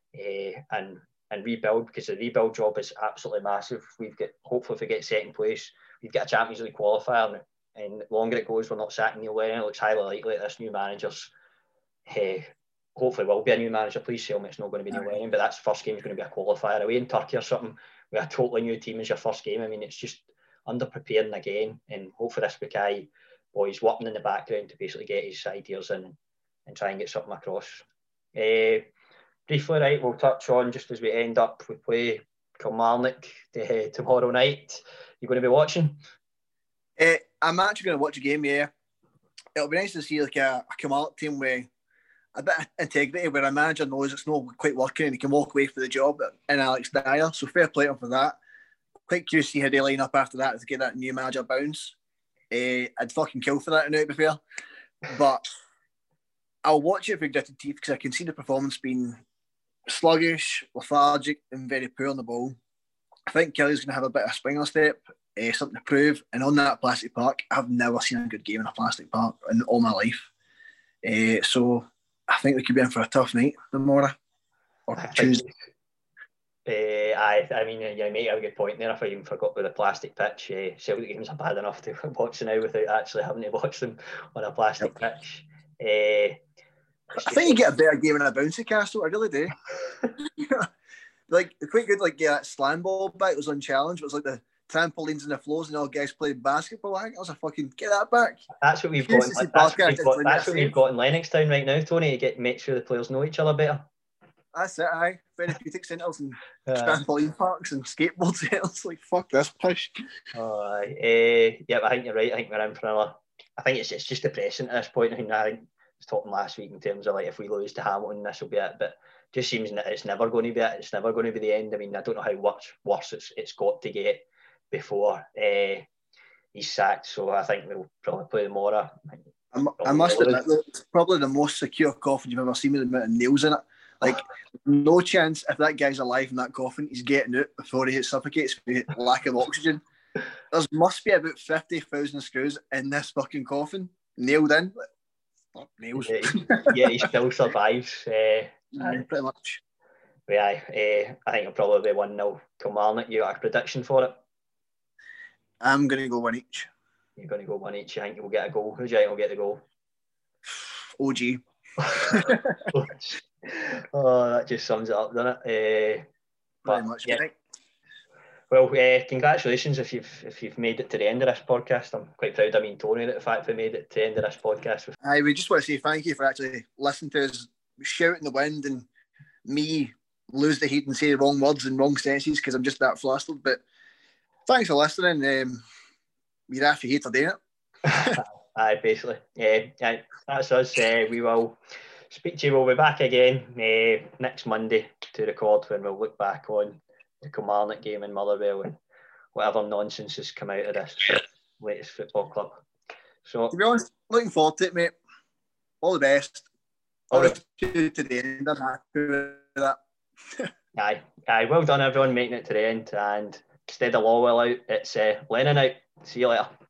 and rebuild, because the rebuild job is absolutely massive. Hopefully if we get second place, we've got a Champions League qualifier, and the longer it goes, we're not sacking Neil Lennon. It looks highly likely that this new manager's hopefully will be a new manager. Please tell me it's not going to be Neil Lennon, but that's first game is going to be a qualifier away in Turkey or something with a totally new team as your first game. I mean, it's just under preparing again, and hopefully this Bukai boy's working in the background to basically get his ideas in and try and get something across. Briefly, right, we'll touch on, just as we end up, we play Kilmarnock tomorrow night. You going to be watching? I'm actually going to watch a game, yeah. It'll be nice to see like a Kilmarnock team with a bit of integrity, where a manager knows it's not quite working and he can walk away for the job in Alex Dyer. So fair play for that. Quite curious to see how they line up after that to get that new manager bounce. I'd fucking kill for that, to be fair. But I'll watch it with gritted teeth, because I can see the performance being sluggish, lethargic, and very poor on the ball. I think Kelly's going to have a bit of a springer step, something to prove. And on that plastic park, I've never seen a good game in a plastic park in all my life. So I think we could be in for a tough night tomorrow or Tuesday. I mean, you make a good point there. If I even forgot with the plastic pitch, Celtic games are bad enough to watch now without actually having to watch them on a plastic pitch. I think you get a better game in a bouncy castle. I really do. Like quite good. Like that slam ball back was unchallenged. It was like the trampolines and the floors and all guys played basketball. I think I was a fucking get that back. That's what we've got. That's what we've got in Lennoxtown right now, Tony. To make sure the players know each other better. That's it, aye. Therapeutic centres and trampoline parks and skateboard centres. Like, fuck this push. Oh, aye. Yeah, I think you're right. I think we're in for another. I think it's just depressing at this point. I think I was talking last week in terms of like if we lose to Hamilton, this will be it. But it just seems that it's never going to be it. It's never going to be the end. I mean, I don't know how much worse it's got to get before he's sacked. So I think we'll probably play tomorrow. I must admit, it's probably the most secure coffin you've ever seen with the amount of nails in it. Like, no chance if that guy's alive in that coffin, he's getting out before he suffocates with lack of oxygen. There must be about 50,000 screws in this fucking coffin, nailed in. Oh, nails. Yeah, he still survives. Pretty much. But I think it'll probably be 1-0 Kilmarnock. You got a prediction for it? I'm going to go one each. You're going to go one each. You think you'll get a goal? Who do you think will get the goal? OG. Oh, that just sums it up, doesn't it? Very much. Yeah. Well, congratulations if you've made it to the end of this podcast. I'm quite proud of me and Tony that the fact we made it to the end of this podcast. We just want to say thank you for actually listening to us shout in the wind and me lose the heat and say the wrong words and wrong sentences because I'm just that flustered. But thanks for listening. You're after hate doing it. Aye, basically. That's us. We will speak to you. We'll be back again next Monday to record when we'll look back on the Kilmarnock game in Motherwell and whatever nonsense has come out of this latest football club. So, to be honest, looking forward to it, mate. All the best. All the to the end. I'm happy with that. Aye. Well done, everyone, making it to the end. And instead of Lawwell out, it's Lennon out. See you later.